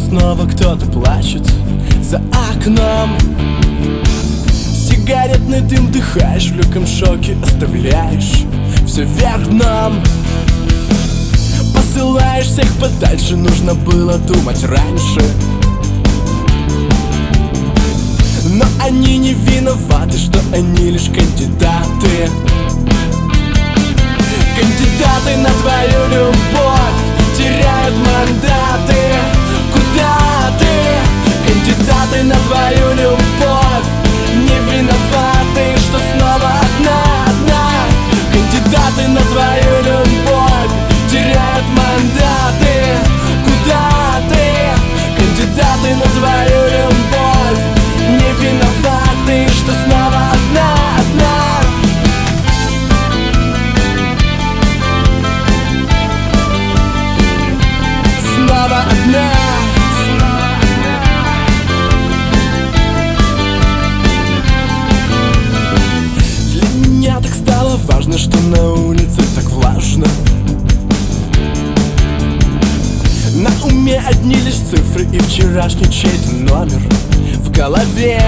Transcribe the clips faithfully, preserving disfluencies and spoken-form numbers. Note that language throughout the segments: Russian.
снова кто-то плачет за окном. Сигаретный дым вдыхаешь, в легком шоке оставляешь все вверх дном. Посылаешь всех подальше, нужно было думать раньше. Но они не виноваты, что они лишь кандидаты. Кандидаты на твою любовь теряют мандаты. Куда ты? Кандидаты на твою любовь не виноваты, что снова одна, одна. Кандидаты на твою любовь теряют мандаты. Куда ты? Кандидаты на твою любовь не виноваты, что снова одна, одна. Снова одна. Для меня так стало важно, что на улице так влажно. На уме одни лишь цифры и вчерашний чей-то номер в голове.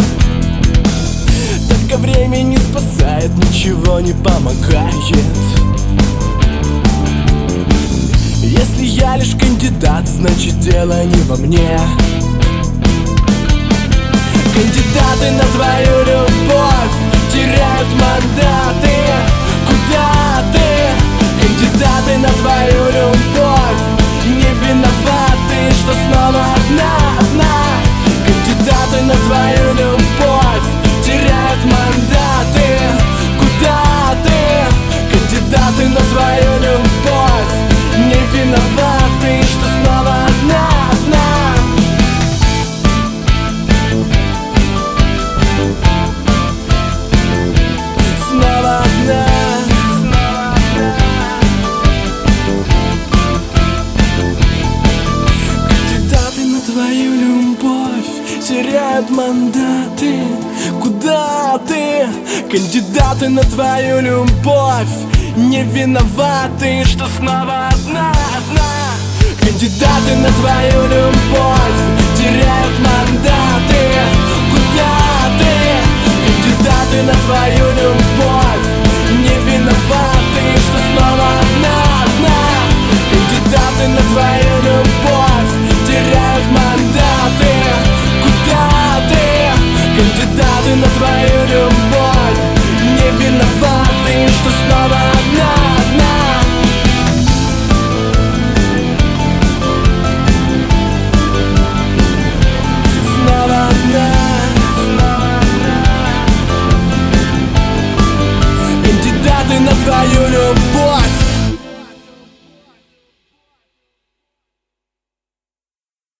Только время не спасает, ничего не помогает. Если я лишь кандидат, значит дело не во мне. Кандидаты на твою любовь теряют мандаты. Куда ты? Кандидаты на твою любовь не виноваты, что снова одна, одна. Кандидаты на твою любовь теряют мандаты. Куда ты? Кандидаты на твою любовь не виноваты, что снова одна, одна. Снова одна. Кандидаты на твою любовь теряют мандаты. Куда ты? Кандидаты на твою любовь не виноваты, что снова одна, одна. Кандидаты на твою любовь